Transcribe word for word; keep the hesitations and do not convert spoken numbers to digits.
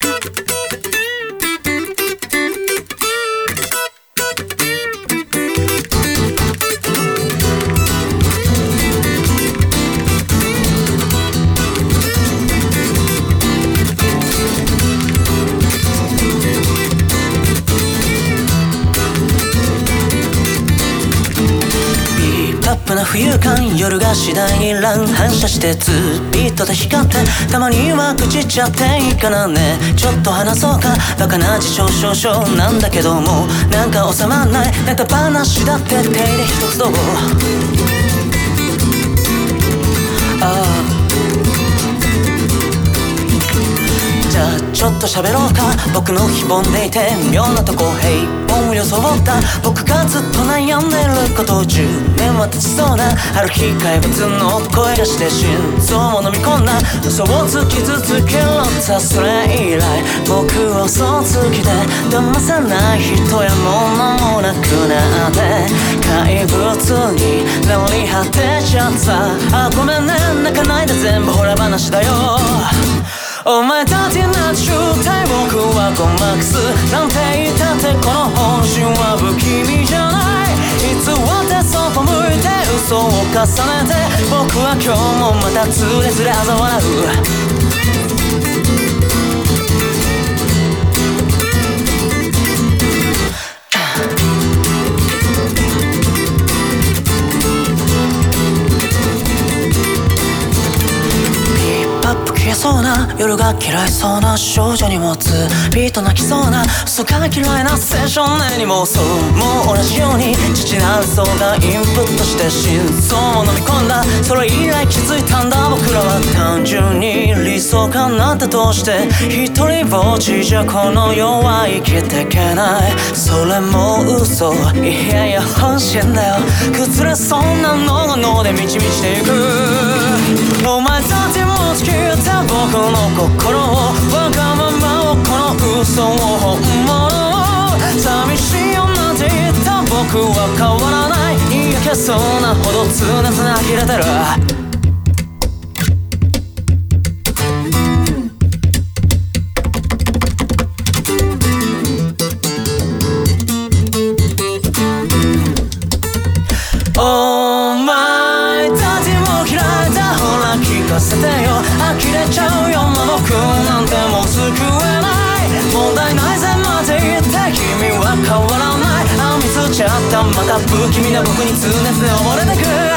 な浮遊感、夜が次第に乱反射してツービートで光って、たまには口っちゃっていいかなね。ちょっと話そうか、バカな自称少々なんだけども、なんか収まんないネタ話だって手入れ一つどう？ああ、じゃあちょっと喋ろうか。僕の非凡でいて妙なとこ平凡を装った僕がずっと悩んでることをじゅうねんは経ちそうなある日怪物の声がして心臓も飲み込んだ嘘を突き続けろったそれ以来僕は嘘つきで騙さない人や物もなくなって怪物になり果てちゃった。あ、ごめんね、泣かないで全部ホラ話だよ。お前たちな集体僕はゴマックスなんて言ったってこの本心は不気味じゃない。偽ってそっぽ向いて嘘を重ねて僕は今日もまたつれづれ嘲笑う。消えそうな夜が嫌いそうな少女に持つビート泣きそうな嘘が嫌いな青少年にもそうもう同じように父なるそうがインプットして心臓も飲み込んだ。それ以来気づいたんだ僕らは単純に理想がなったとして一人ぼっちじゃこの世は生きてけない。それも嘘いやいや本心だよ。崩れそうなのが脳で満ち満ちていく。お前たちも好きだ僕の心をわがままをこの嘘を本物を寂しいよなんて言った僕は変わらない。嫌気そうなほど常々呆れてる。お前たちも嫌いだほら聞かせてよ。呆れちゃうような僕なんてもう救えない。問題ないぜまで言って君は変わらない。あ、見つっちゃったまた不気味な僕に常々溺れてく。